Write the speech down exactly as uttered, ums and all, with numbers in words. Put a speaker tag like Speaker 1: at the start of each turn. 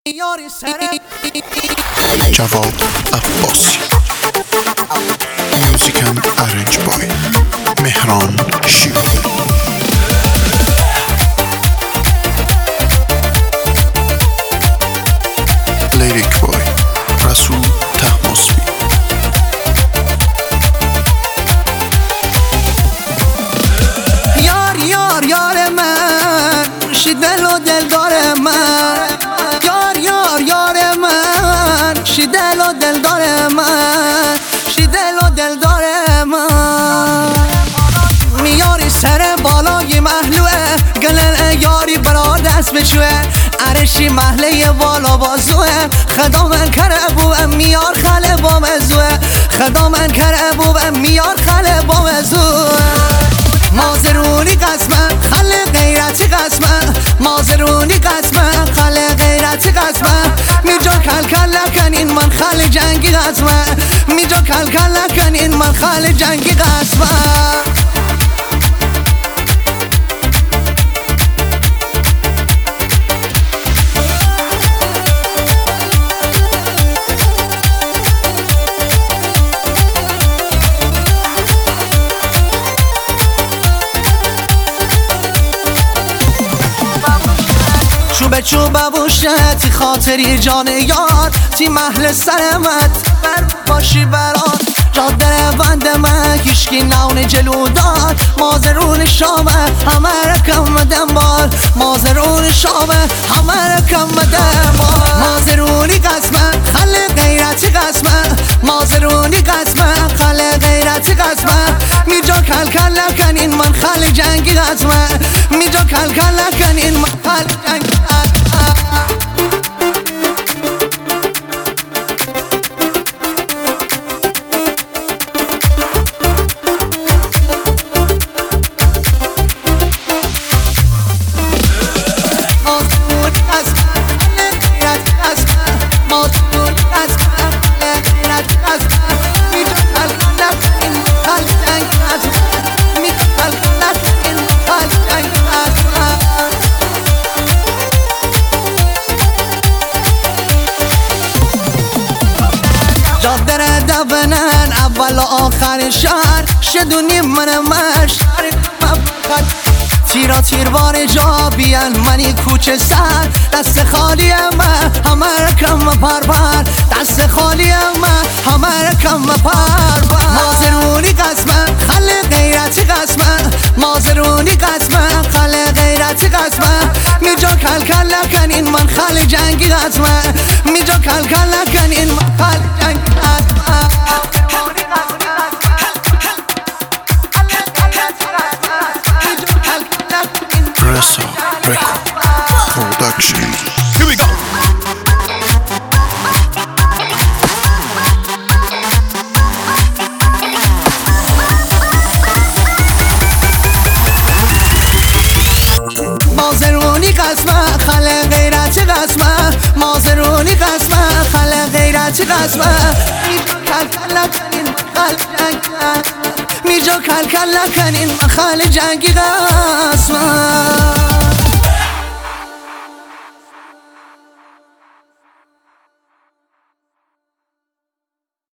Speaker 1: Javad Abbasi. Music and arranged by Mehran Shivali. Lyric by Rasul Tahmasbi.
Speaker 2: یار یار یار من شی دل و دلدار من یار یار یار من شی دل و دلدار من شی دل و دلدار من میاری سر بالای محلوه گلن یاری برا دست بشوه عرشی محله بالا بازوه خدا من کره بو میار خاله با مزوه خدا من کره بو میار خاله با مزوه مازرونی قسمه خاله غیرتی قسمه مازرونی قسمه خاله غیرتی قسمه میجا کل کل نکنین من خاله جنگی قسمه میجا کل کل نکنین من خاله جنگی قسمه چوب چوب بوشه تی خاطری جان یار تی محل سرمت بر باشی برات جاده بند من کشکی نون جلو داد مازرون شامه همه رکم دنبال مازرون شامه همه رکم دنبال مازرونی قسمه خاله غیرتی قسمه مازرونی قسمه خاله غیرتی قسمه میجا کل کل نکنین من خاله جنگی قسمه میجا کل کل نکنین من خاله جنگی جادر دبنن اول و آخر شهر شدونی من مش تیرا تیر بار جا بیان منی کوچه سر دست خالی من همه رکم پربر دست خالی من همه رکم پربر مازرونی قسمه خاله غیرتی قسمه مازرونی قسمه خاله غیرتی قسمه میجا کل کل نکنین من خاله جنگی قسمه میجا کل کل نکنین من خاله جنگی قسمه
Speaker 1: Ressa Record Production.
Speaker 3: Here we go.
Speaker 2: مازرونی قسمه خاله غیرتی قسمه مازرونی قسمه خاله غیرتی قسمه میجا کل کل نکنین من خاله جنگی قسمه